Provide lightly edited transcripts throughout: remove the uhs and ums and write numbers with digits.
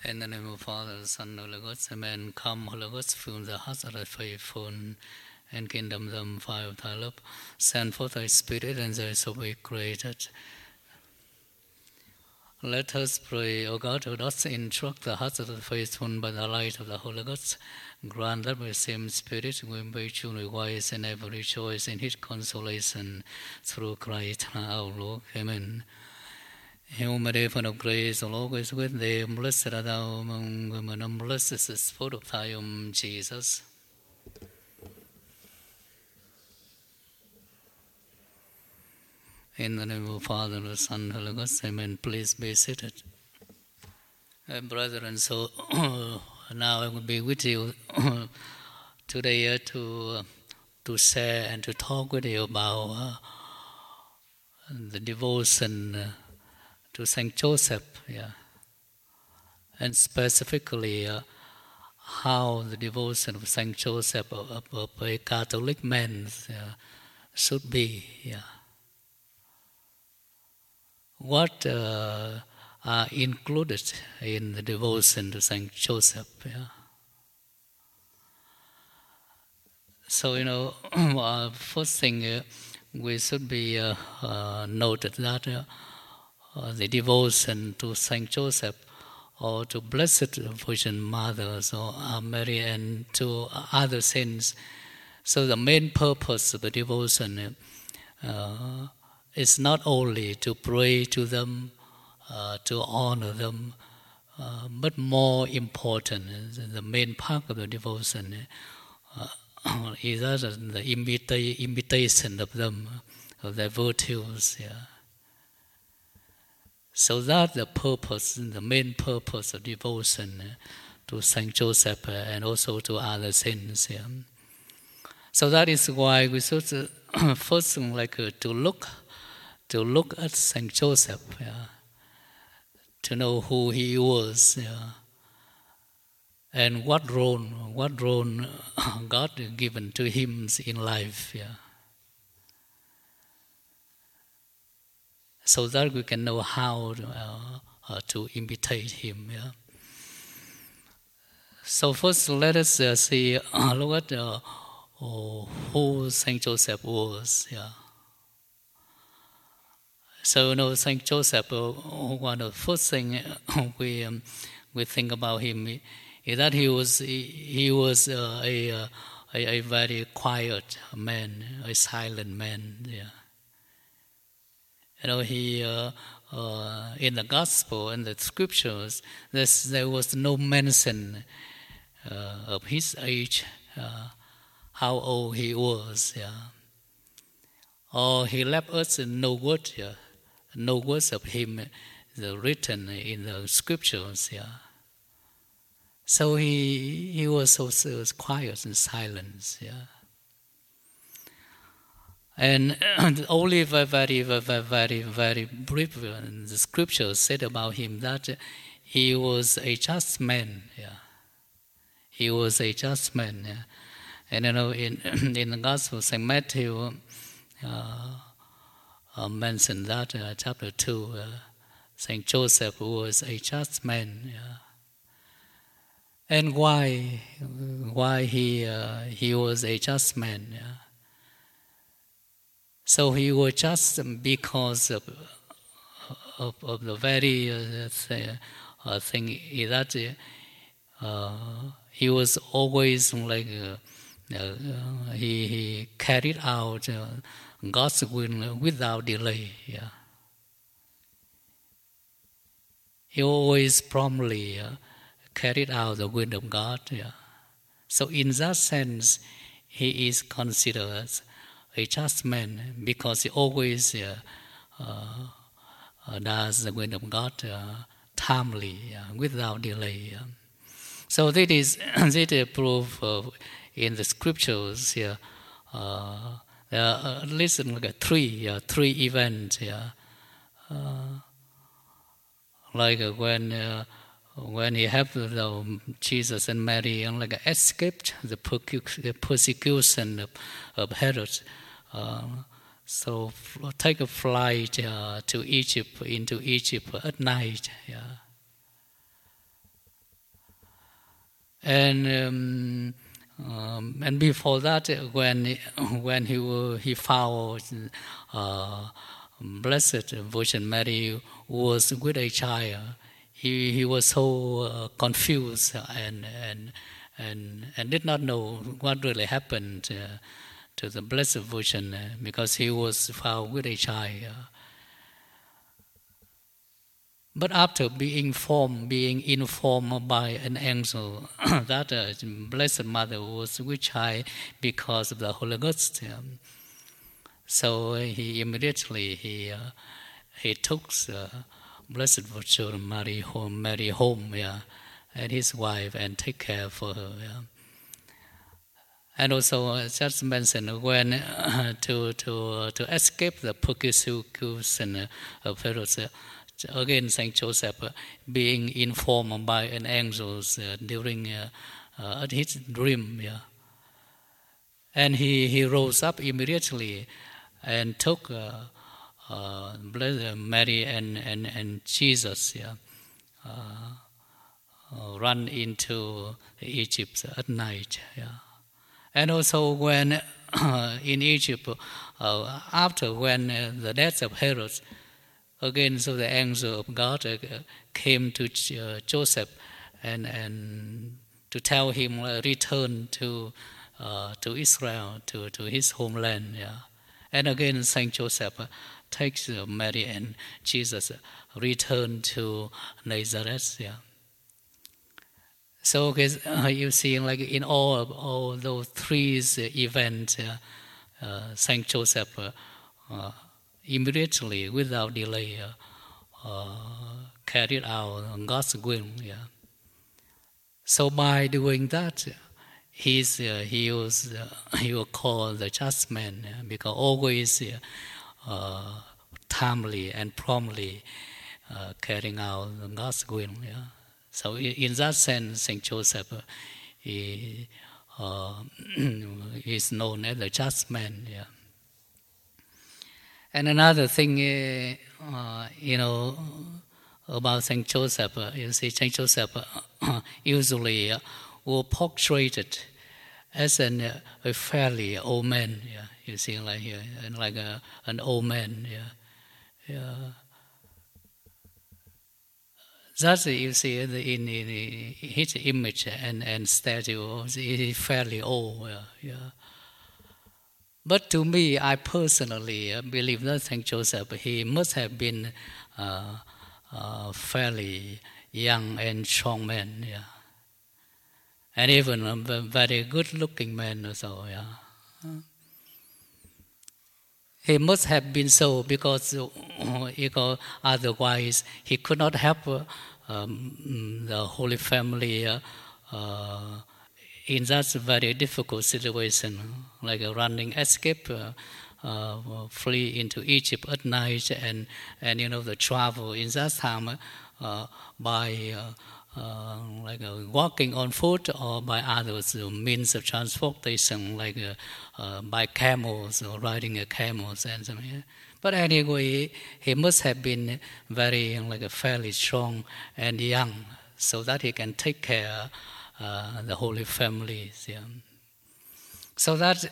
In the name of the Father, Son, Holy Ghost, Amen. Come, Holy Ghost, fill the hearts of the faithful, and kingdom them fire of thy love. Send forth thy Spirit, and they shall be created. Let us pray, O God, who dost instruct the hearts of the faithful by the light of the Holy Ghost. Grant that with the same Spirit we may truly wise in every choice in His consolation through Christ our Lord. Amen. Hail Mary, full of grace, the Lord is with thee. Blessed art thou among women, and blessed is the fruit of thy womb, Jesus. In the name of the Father, the Son, and the Holy Ghost, Amen. Please be seated. Brethren, so now I will be with you today to share and to talk with you about the devotion to Saint Joseph, and specifically how the devotion of Saint Joseph of a Catholic man should be. What are included in the devotion to Saint Joseph? So first thing we should be noted that the devotion to Saint Joseph or to Blessed Virgin Mother, so Mary, and to other saints. So the main purpose of the devotion is not only to pray to them, to honor them, but more important, the main part of the devotion is the imitation of them, of their virtues. So that the main purpose of devotion to Saint Joseph and also to other saints. So that is why we should first to look at Saint Joseph, to know who he was, and what role God given to him in life. So that we can know how to imitate him. So first, let us see look at who Saint Joseph was. So Saint Joseph, one of the first thing we think about him is that he was a very quiet man, a silent man. He in the Gospel and the Scriptures, there was no mention of his age, how old he was, or he left us no words of him written in the Scriptures. So he was so quiet and silent. And only very, very, very brief, the Scripture said about him that he was a just man. He was a just man. And in the Gospel, Saint Matthew mentioned that chapter 2, Saint Joseph was a just man. And why he was a just man? So he was just because of the very thing that he was always he carried out God's will without delay. He always promptly carried out the will of God. So in that sense, he is considered a just man because he always does the will of God timely, without delay. So this is proof in the Scriptures. There are at least three events. When he helped Jesus and Mary and escaped the persecution of Herod. So take a flight into Egypt at night. And before that, when he found Blessed Virgin Mary was with a child, he was so confused and did not know what really happened to the Blessed Virgin because he was found with a child. But after being informed by an angel that Blessed Mother was with child because of the Holy Ghost, so he immediately he took Blessed Virgin Mary home, and his wife, and take care for her. Yeah. And also, just mentioned when to escape the persecution of Herod. Again, Saint Joseph being informed by an angel during his dream, and he rose up immediately and took Blessed Mary and Jesus, run into Egypt at night. And also when in Egypt, after when the death of Herod. Again, so the angel of God came to Joseph and to tell him return to Israel, to his homeland. And again, Saint Joseph takes Mary and Jesus, return to Nazareth. So you see, like in all those three events, Saint Joseph immediately, without delay, carried out God's will. So by doing that, he was called the just man, because always timely and promptly carrying out God's will. So in that sense, Saint Joseph is known as the just man. And another thing, about Saint Joseph, you see, Saint Joseph usually was portrayed as a fairly old man. You see, like here, like an old man. That's you see in his image and statue. He's fairly old. But to me, I personally believe that Saint Joseph, he must have been fairly young and strong man, and even a very good-looking man also. He must have been so because otherwise he could not help the Holy Family in that very difficult situation, like running escape, flee into Egypt at night, and the travel in that time by walking on foot or by others means of transportation, like by camels or riding camels and something. But anyway, he must have been very fairly strong and young, so that he can take care the Holy Family. So that's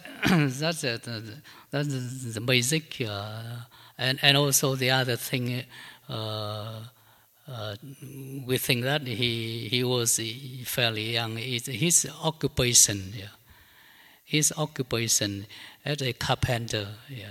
the basic, and also the other thing. We think that he was fairly young. It's his occupation. His occupation as a carpenter.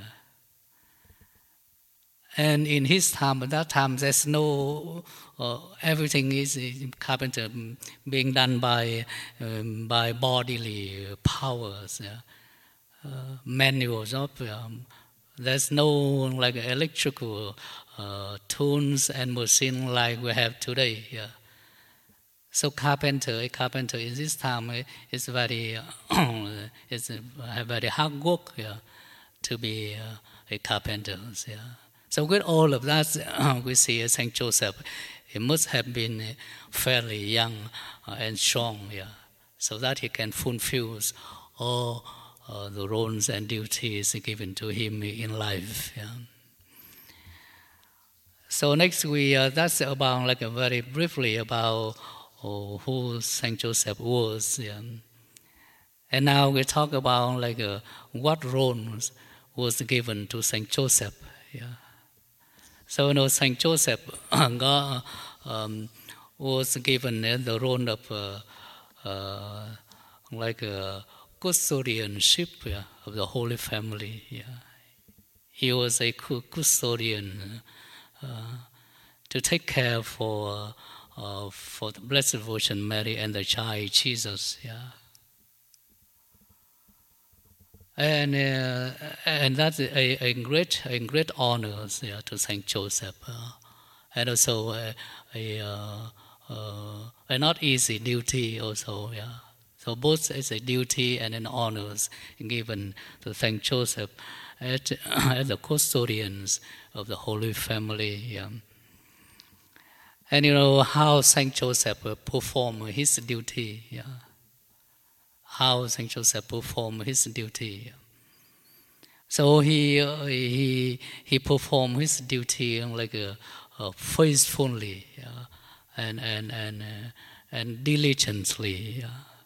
And in his time, at that time, there's no everything is carpenter being done by bodily powers, manual job. There's no electrical tools and machine like we have today. So a carpenter in this time is very it's very hard work to be a carpenter. So with all of that, we see Saint Joseph, he must have been fairly young and strong, so that he can fulfill all the roles and duties given to him in life. So next that's about very briefly about or who Saint Joseph was. Yeah. And now we talk about like what role was given to Saint Joseph. Yeah. So Saint Joseph got, was given the role of like a custodianship, yeah, of the Holy Family. Yeah. He was a custodian to take care for the Blessed Virgin Mary and the child Jesus. Yeah. And that's a great honor, yeah, to Saint Joseph, and also a not easy duty also. Yeah. So both is a duty and an honors given to Saint Joseph as the custodians of the Holy Family. Yeah. And how Saint Joseph performed his duty. Yeah. How Saint Joseph performed his duty. So he performed his duty like faithfully, and diligently.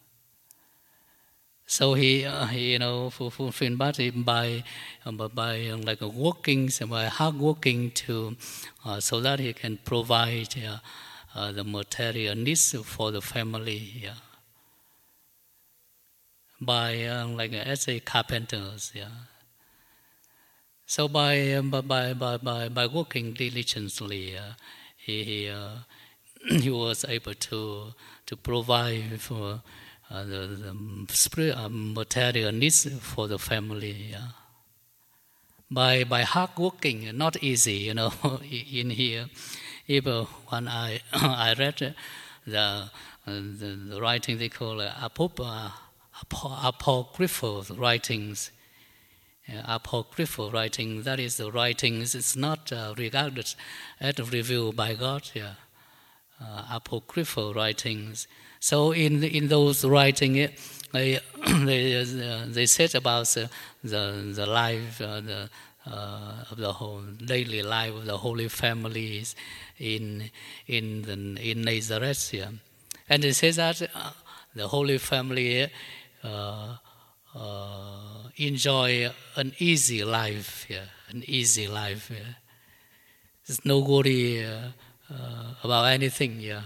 So he fulfilled by like working, by hard working to so that he can provide the material needs for the family. Yeah. By like as a carpenters. Yeah. So by working diligently, he was able to provide for the spirit material needs for the family. Yeah. By hard working, not easy, in here. Even when I I read the writing they call apocryphal writings. Apocryphal writing, that is the writings, it's not regarded as revealed by God. Yeah. Apocryphal writings. So in those writings, they said about the life of the whole daily life of the Holy Families in Nazareth. Yeah. And they say that the Holy Family enjoy an easy life, yeah, an easy life. Yeah. There's no worry about anything, yeah.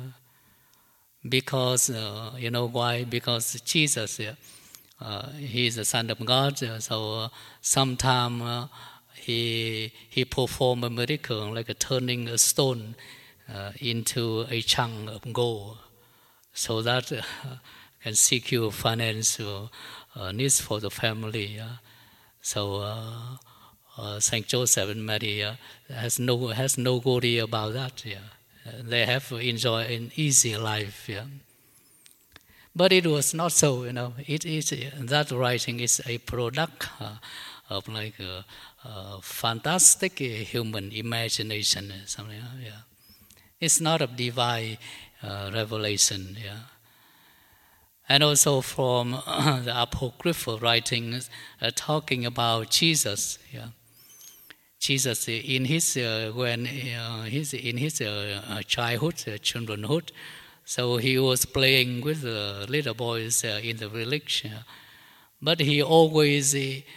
Because you know why? Because Jesus, yeah, he is the Son of God. So sometime he performed a miracle like turning a stone into a chunk of gold, so that can secure financial needs for the family. So Saint Joseph and Mary has no worry about that. Yeah. They have enjoyed an easy life. Yeah. But it was not so. It is that writing is a product of like a fantastic human imagination. Something. Yeah. It's not a divine revelation. Yeah. And also from the apocryphal writings talking about Jesus. Yeah. Jesus in his when he's in his childhood, childrenhood, so he was playing with the little boys in the village, but he always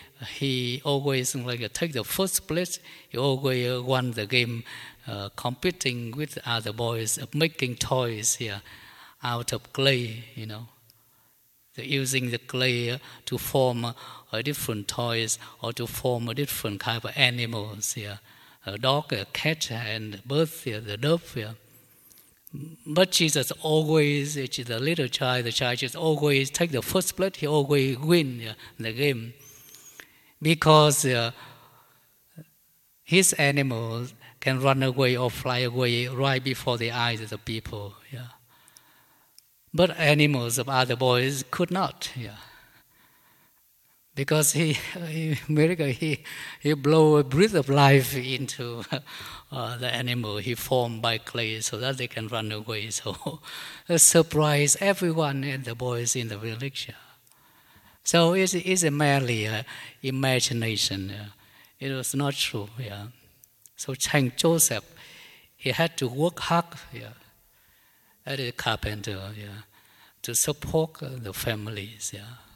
like take the first place. He always won the game, competing with other boys, making toys out of clay. Using the clay to form different toys or to form a different kind of animals. A dog, a cat, and bird, the dove. But Jesus always, the little child, the child just always take the first place. He always win the game because his animals can run away or fly away right before the eyes of the people. Yeah. But animals of other boys could not, because he blow a breath of life into the animal he formed by clay so that they can run away. So surprise everyone and the boys in the village. So it's merely imagination. It was not true. So Saint Joseph, he had to work hard. as a carpenter, to support the families.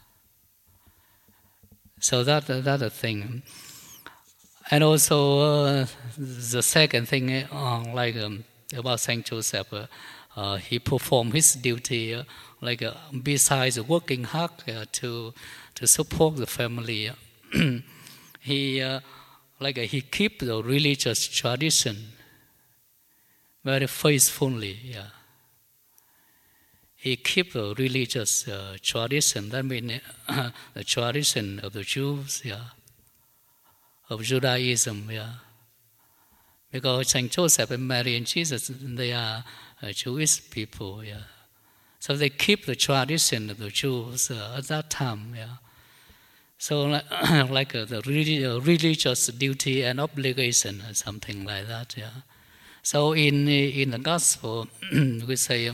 So that's a thing. And also the second thing, about Saint Joseph, he performed his duty, besides working hard to support the family. He keep the religious tradition very faithfully. He keep the religious tradition. That means the tradition of the Jews, of Judaism, because Saint Joseph and Mary and Jesus, they are Jewish people, so they keep the tradition of the Jews at that time, So the religious duty and obligation, or something like that, So in the Gospel, we say,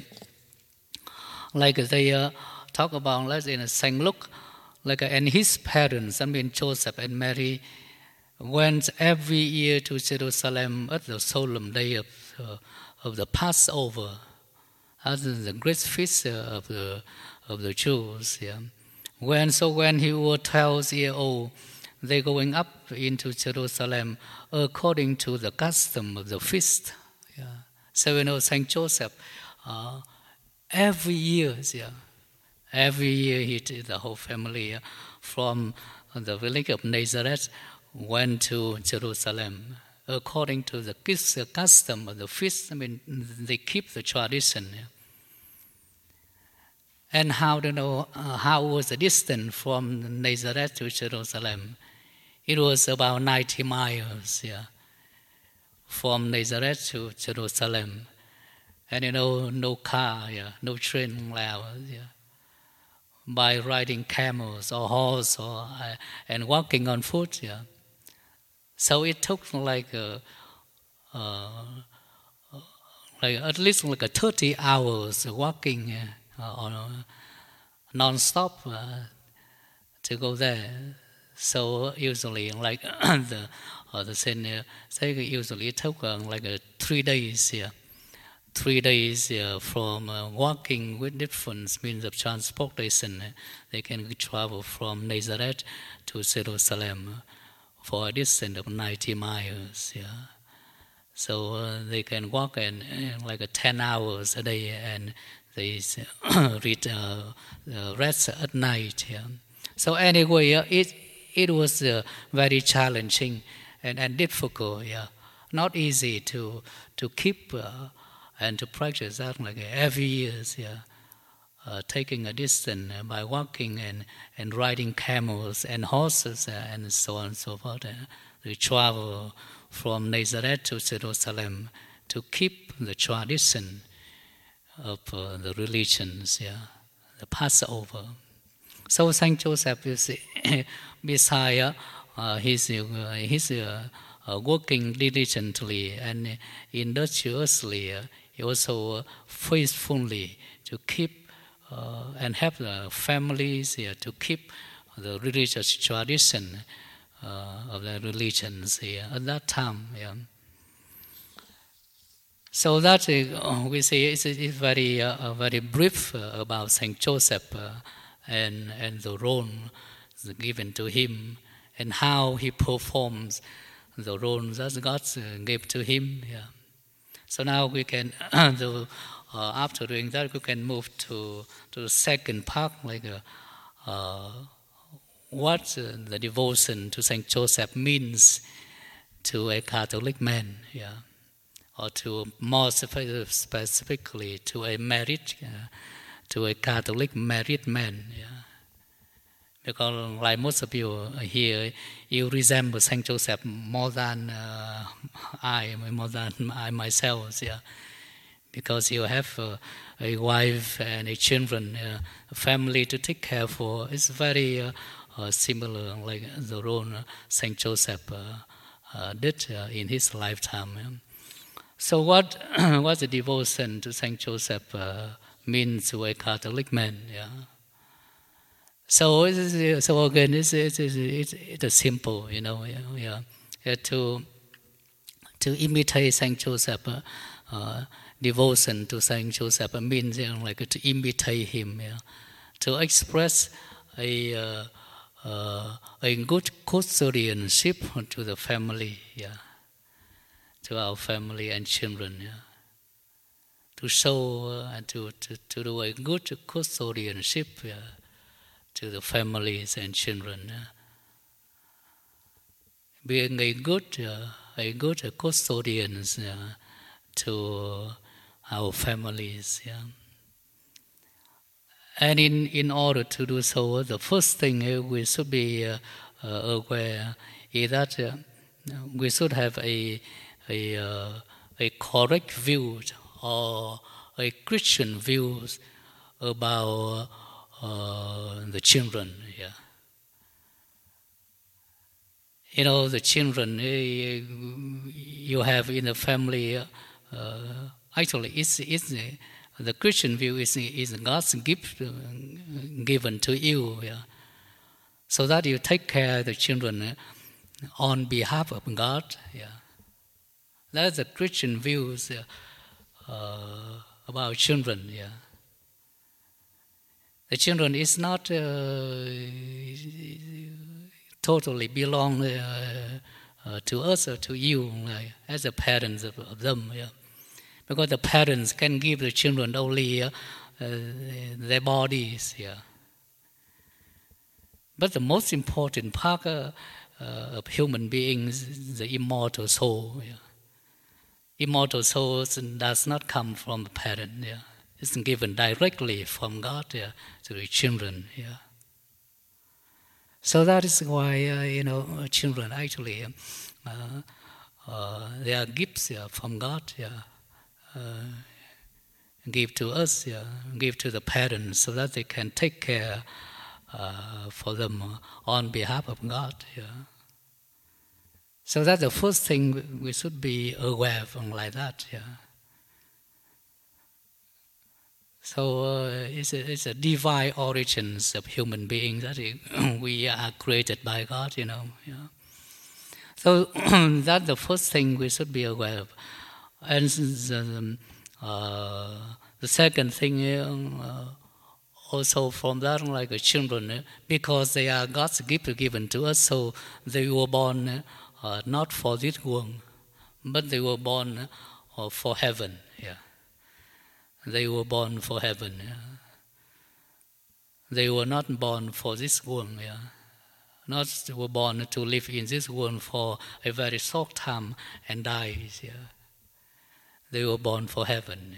they talk about, in Saint Luke, and his parents, Joseph and Mary, went every year to Jerusalem at the solemn day of the Passover, as the great feast of the Jews. When he was 12 years old, they going up into Jerusalem according to the custom of the feast. So Saint Joseph, every year he did, the whole family from the village of Nazareth went to Jerusalem according to the custom of the feast. They keep the tradition. And how was the distance from Nazareth to Jerusalem? It was about 90 miles, from Nazareth to Jerusalem. And no car, no train allowed, by riding camels or horse and walking on foot, So it took at least 30 hours walking non-stop to go there. So usually the senior say usually it took 3 days. 3 days from walking with different means of transportation. They can travel from Nazareth to Jerusalem for a distance of 90 miles. So they can walk in 10 hours a day, and they read rest at night. So anyway, it was very challenging and difficult. Not easy to keep and to practice that every year. Taking a distance by walking and riding camels and horses and so on and so forth. They travel from Nazareth to Jerusalem to keep the tradition of the religions, the Passover. So Saint Joseph, you see, besides he's working diligently and industriously, he also faithfully to keep and help the families to keep the religious tradition of the religions at that time. So that we say is very very brief about Saint Joseph and the role given to him and how he performs the role that God gave to him. So now we can after doing that, we can move to the second part, what the devotion to Saint Joseph means to a Catholic man, or to more specifically to a Catholic married man, Because like most of you here, you resemble Saint Joseph more than I myself, Because you have a wife and a children, a family to take care for. It's very similar like the role Saint Joseph did in his lifetime. So what the devotion to Saint Joseph means to a Catholic man? So again, it's simple, To imitate Saint Joseph. devotion to Saint Joseph means like to imitate him, to express a good custodianship to the family, to our family and children, to show and to do a good custodianship to the families and children, being a good custodian to our families, And in order to do so, the first thing we should be aware is that we should have a correct view or a Christian view about the children. The children you have in the family, actually, it's the Christian view is God's gift given to you, so that you take care of the children on behalf of God. That's the Christian views about children. The children is not totally belong to us or to you as the parents of them. Because the parents can give the children only their bodies. But the most important part of human beings is the immortal soul. Immortal soul does not come from the parent. It's given directly from God to the children. So that is why children actually they are gifts from God. Give to us, give to the parents, so that they can take care for them on behalf of God. So that's the first thing we should be aware of, like that. So it's a divine origins of human beings that we are created by God. So that's the first thing we should be aware of. And the second thing, also from that, like children, because they are God's gift given to us, so they were born not for this world, but they were born for heaven. They were born for heaven. They were not born for this world. Not were born to live in this world for a very short time and die. They were born for heaven.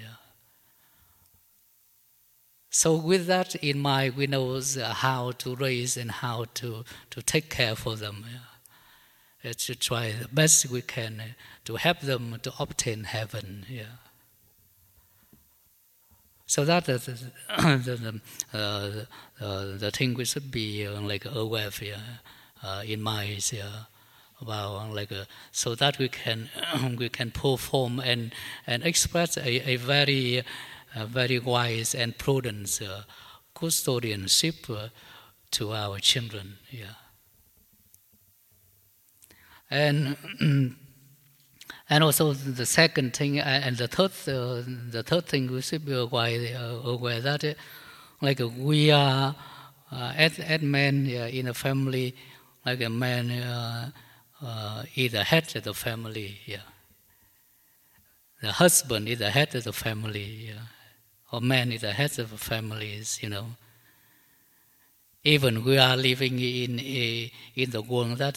So with that in mind, we know how to raise and how to take care for them. To try the best we can to help them to obtain heaven. So that is the thing we should be aware of in mind about so that we can perform and express a very wise and prudent custodianship to our children. And also the second thing and the third thing we should be aware that we are as men in a family, like a man is the head of the family. The husband is the head of the family, or man is the head of the families. Even we are living in the world that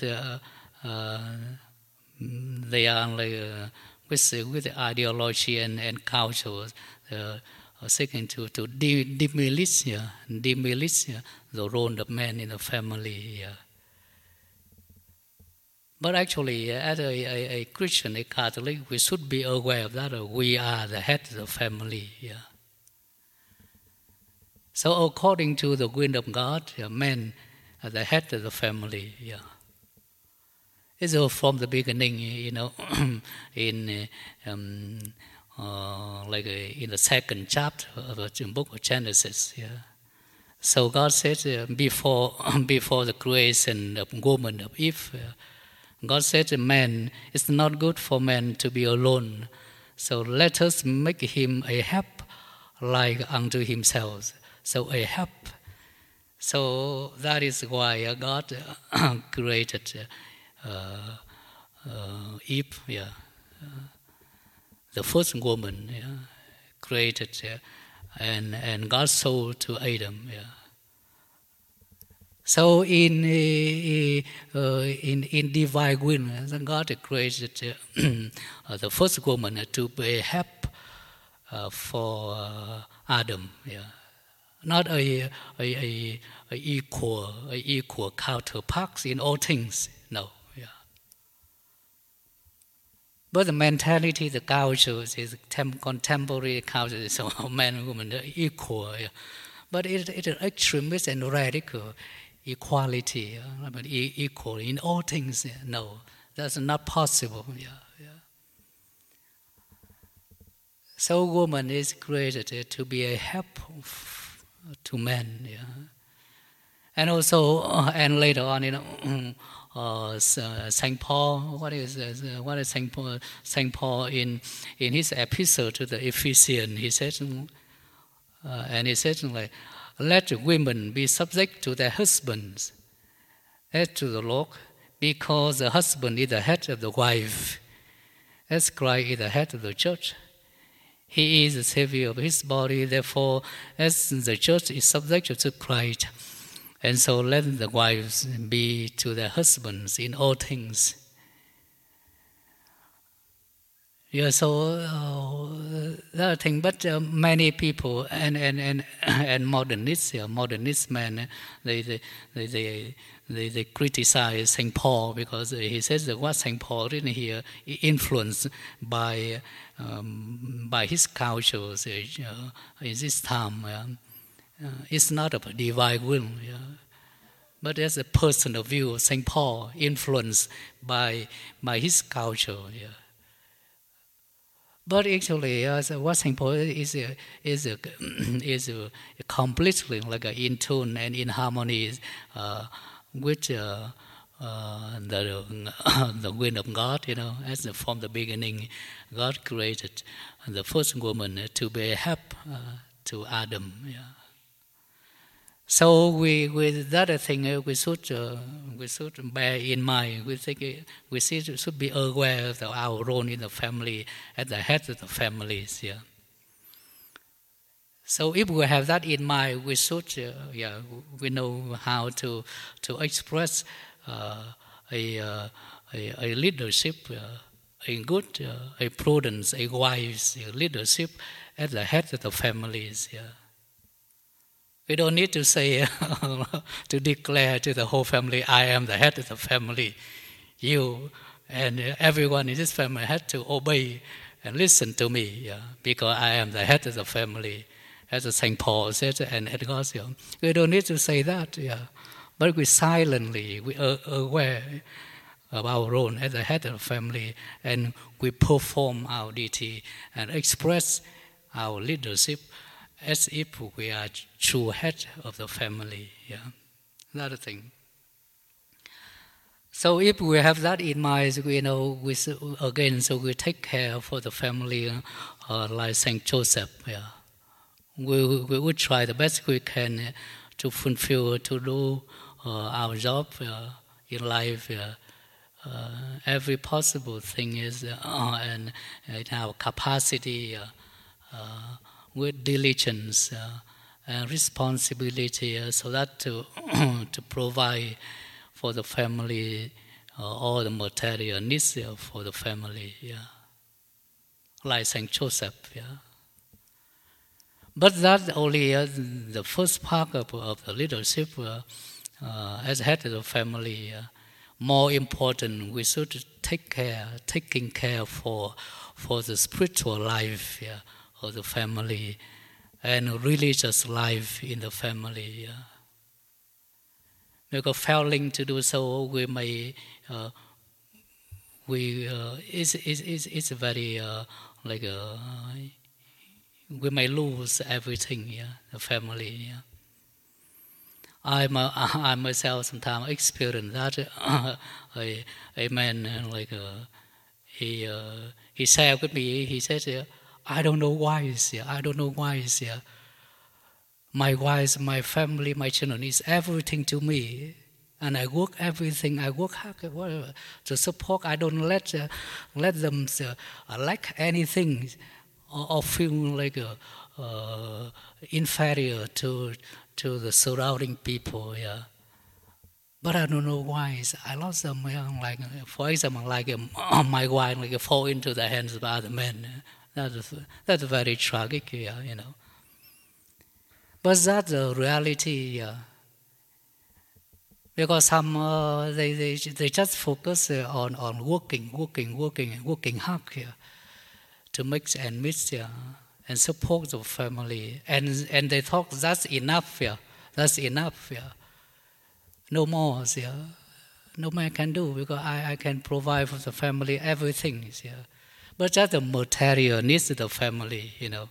they are with the ideology and culture seeking to demolish the role of man in the family. But actually, as a Christian, a Catholic, we should be aware of that. We are the head of the family. So according to the will of God, men are the head of the family. It's from the beginning, in in the second chapter of the book of Genesis. So God said before the creation of woman of Eve, God said, "Man, it's not good for man to be alone. So let us make him a help like unto himself. So a help. So that is why God created Eve, the first woman, created, and God sold to Adam. So in divine will, God created the first woman to be a help for Adam. Not a equal counterparts in all things. No. But the mentality, the culture is contemporary culture. So man and woman are equal. But it is extremist and radical equality. Equal in all things. No, that's not possible. So woman is created to be a help to men. And also, and later on, Saint Paul. What is Saint Paul? Saint Paul in his epistle to the Ephesians, he said, and he said, like, let women be subject to their husbands, as to the Lord, because the husband is the head of the wife, as Christ is the head of the church. He is the Savior of his body. Therefore, as the church is subject to Christ, and so let the wives be to their husbands in all things. So that thing. But many people and modernist men, they criticize Saint Paul because he says that what Saint Paul written here influenced by his cultures in this time. It's not a divine will, but there's a personal view of Saint Paul influenced by his culture. But actually, what Saint Paul is completely like in tune and in harmony with the will of God. As from the beginning, God created the first woman to be a help to Adam. So with that thing, we should bear in mind. We think we should be aware of our role in the family as the head of the families. So if we have that in mind, we should we know how to express a leadership, a good, a prudence, a wise leadership as the head of the families. We don't need to say, to declare to the whole family, I am the head of the family. You and everyone in this family had to obey and listen to me, because I am the head of the family, as St. Paul said, and at God. We don't need to say that, but we are aware of our role as the head of the family, and we perform our duty and express our leadership as if we are true head of the family. Another thing. So if we have that in mind, we know so we take care for the family like Saint Joseph. We will try the best we can to fulfill, to do our job in life. Every possible thing is and in our capacity. With diligence and responsibility, so that to provide for the family all the material needs for the family, like Saint Joseph. But that only the first part of the leadership as head of the family. More important, we should taking care for the spiritual life. Of the family and religious life in the family. Because failing to do so, we may it's very we may lose everything. The family. I myself sometimes experience that a man he shared with me, he said, I don't know why it's here. I don't know why it's here. My wife, my family, my children is everything to me. And I work everything. I work hard whatever, to support. I don't let them lack anything or feel like inferior to the surrounding people. Yeah. But I don't know why. I lost them. Like, for example, like my wife like fall into the hands of other men. That's very tragic. Yeah, you know. But that's the reality. Yeah. Because some they just focus on working hard here to mix and mix here and support the family, and they thought that's enough here. That's enough here. No more here. No man can do because I can provide for the family everything here. But just the material needs the family, you know.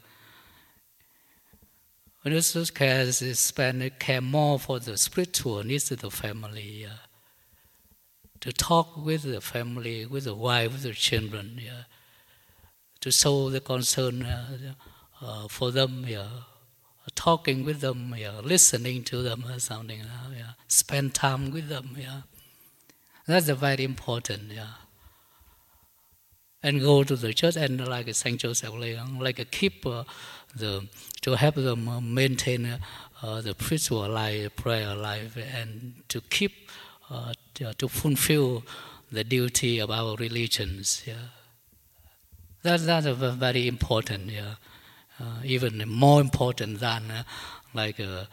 When you care more for the spiritual needs of the family, to talk with the family, with the wife, with the children, to show the concern for them, talking with them, listening to them or something, spend time with them. That's very important. And go to the church and like Saint Joseph, like keep to help them maintain the spiritual life, prayer life, and to keep to fulfill the duty of our religions. That's very important. Even more important than the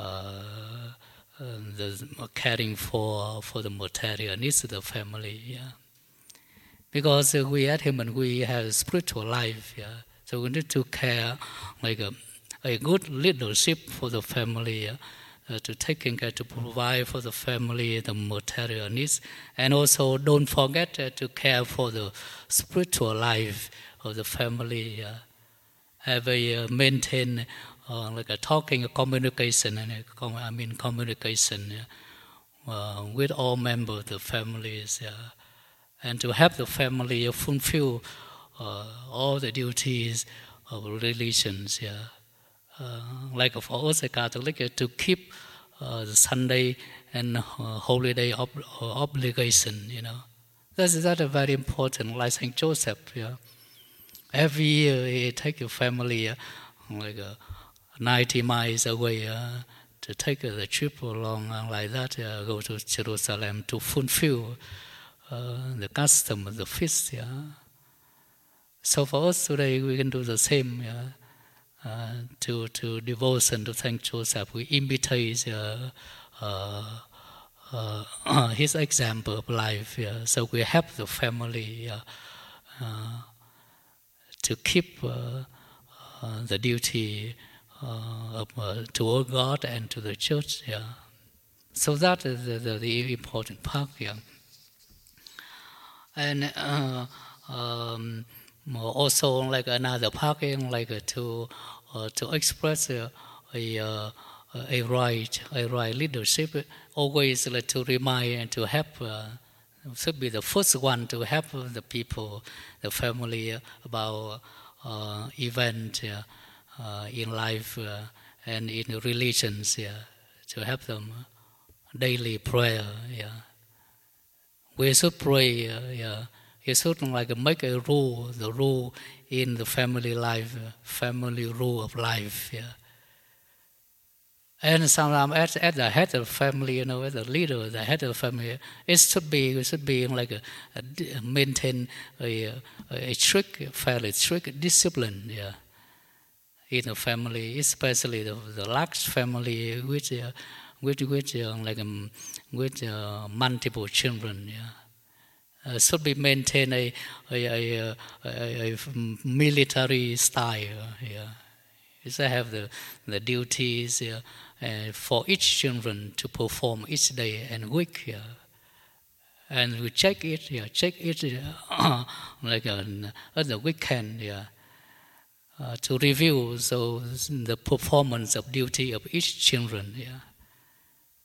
caring for the material needs of the family. Because we as human, we have a spiritual life. So we need to care like a good leadership for the family, to taking care, to provide for the family the material needs, and also don't forget to care for the spiritual life of the family. Have a maintain like a talking, a communication, communication with all members of the families, and to help the family fulfill all the duties of religions. Like for us, Catholic, to keep the Sunday and holiday obligation. That's very important. Like Saint Joseph. Every year he take a family 90 miles away to take the trip along like that, go to Jerusalem to fulfill the custom of the feast. So for us today, we can do the same. To devotion to Saint Joseph, we imitate his example of life. So we help the family to keep the duty toward God and to the church. So that is the important part. And also like another part, like to express a right leadership, always to remind and to help. Should be the first one to help the people, the family about event in life and in relations. To help them daily prayer. We should pray. You should make a rule, the rule in the family life, family rule of life. And sometimes at the head of the family, as the leader, the head of the family, it should be like maintain a strict, fairly strict discipline. In the family, especially the large family with multiple children. Should be maintain a military style. You should have the duties for each children to perform each day and week. And we check it like at the weekend. To review the performance of duty of each children.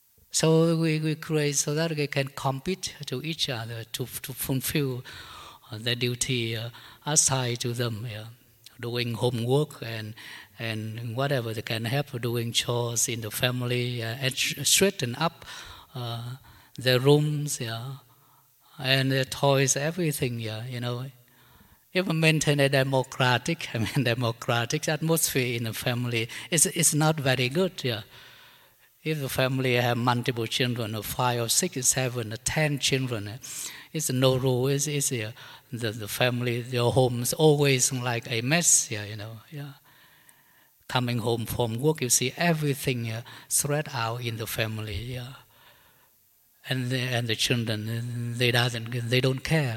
So we create so that we can compete to each other to fulfill their duty assigned to them, doing homework and whatever they can help, doing chores in the family, and straighten up their rooms, and their toys, everything, Even maintain a democratic atmosphere in the family. It's not very good, If the family have multiple children, or 5 or 6 or 7 or 10 children, it's no rule. The family, their homes always like a mess, Coming home from work, you see everything spread out in the family, And the children, they don't care,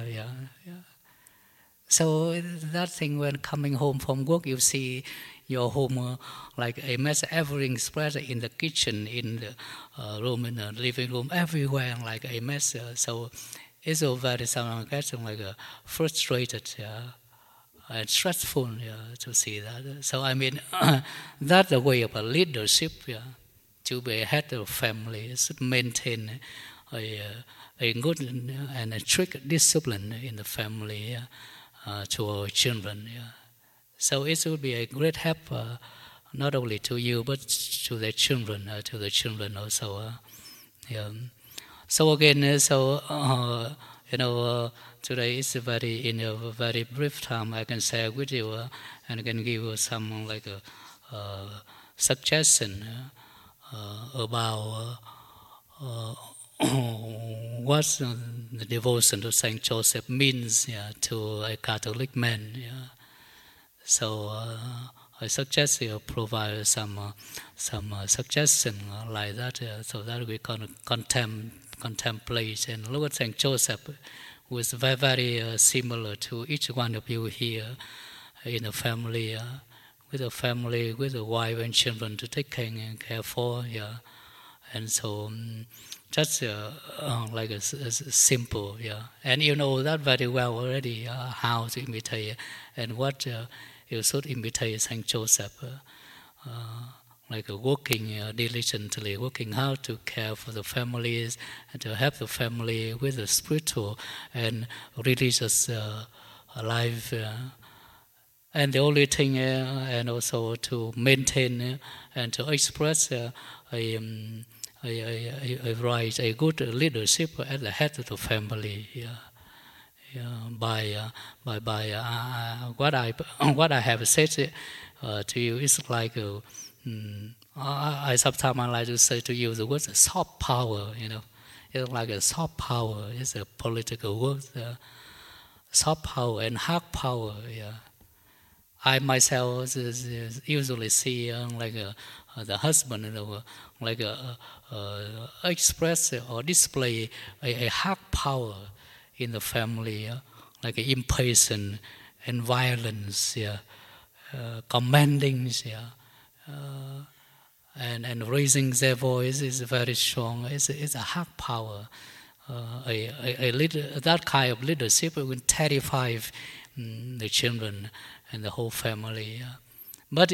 So that thing, when coming home from work, you see your home like a mess, everything spread in the kitchen, in the room, in the living room, everywhere like a mess. So it's a very something like frustrated, and stressful, to see that. So I mean, that's the way of a leadership, to be a head of family, should maintain a good and a strict discipline in the family. To our children, So it will be a great help, not only to you but to the children also. So again, today is in a very brief time I can share with you, and I can give you some like a suggestion about. What the devotion to Saint Joseph means to a Catholic man. So I suggest you provide some suggestion like that, so that we can contemplate and look at Saint Joseph, who is very, very similar to each one of you here in a family, with a family, with a wife and children to take care for. And so. Just like a simple, And you know that very well already, how to imitate and what you should imitate Saint Joseph, like working diligently, working hard to care for the families and to help the family with the spiritual and religious life. And the only thing, and also to maintain and to express a good leadership at the head of the family. By what I have said to you is like I sometimes like to say to you the word soft power. It's like a soft power. It's a political word. Soft power and hard power. I myself usually see like the husband, like express or display a hard power in the family, like impatience and violence, commanding, and raising their voice is very strong. It's a hard power. That kind of leadership will terrify the children and the whole family. But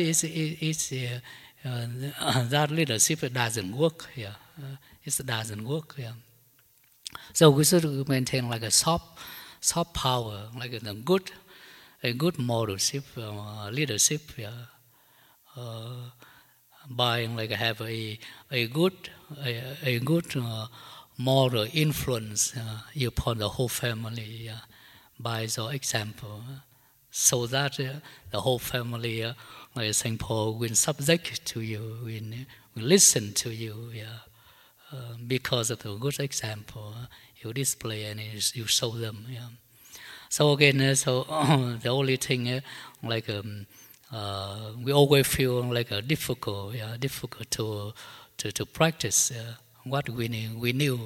that leadership doesn't work. It doesn't work. So we should maintain like a soft power, like a good moralship, leadership. By like have a good moral influence upon the whole family by the example, so that the whole family, like Saint Paul, will subject to you, will listen to you, because of the good example you display and you show them. So again, the only thing like we always feel like difficult to practice what we knew,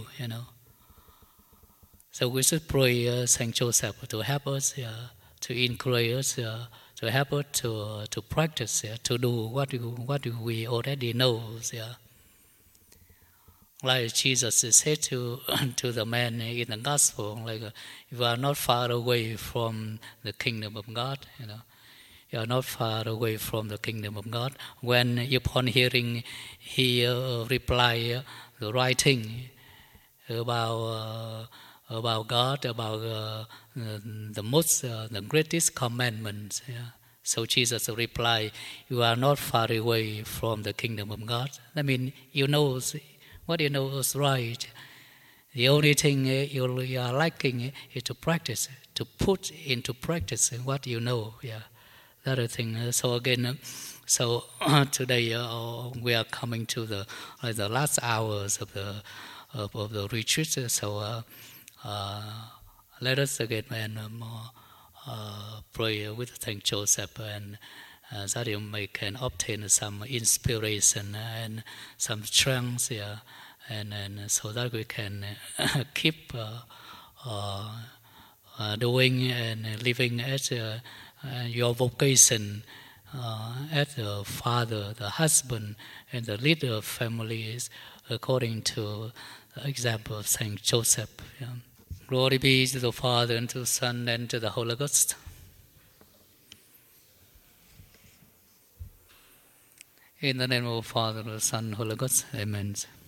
So we should pray Saint Joseph to help us, to encourage us, to help us to practice, to do what we already know. Like Jesus said to the man in the gospel, like you are not far away from the kingdom of God, You are not far away from the kingdom of God. When upon hearing, he replied the right thing about about God, about the greatest commandments. Yeah. So Jesus replied, "You are not far away from the kingdom of God." I mean, you know what you know is right. The only thing you are lacking is to practice, to put into practice what you know. Yeah, that is the thing. So again, so today we are coming to the last hours of the retreat. So let us again pray with Saint Joseph, and that you may can obtain some inspiration and some strength. Yeah, and so that we can keep doing and living as your vocation as the father, the husband, and the leader of families, according to the example of Saint Joseph. Yeah. Glory be to the Father, and to the Son, and to the Holy Ghost. In the name of the Father, the Son, Holy Ghost. Amen.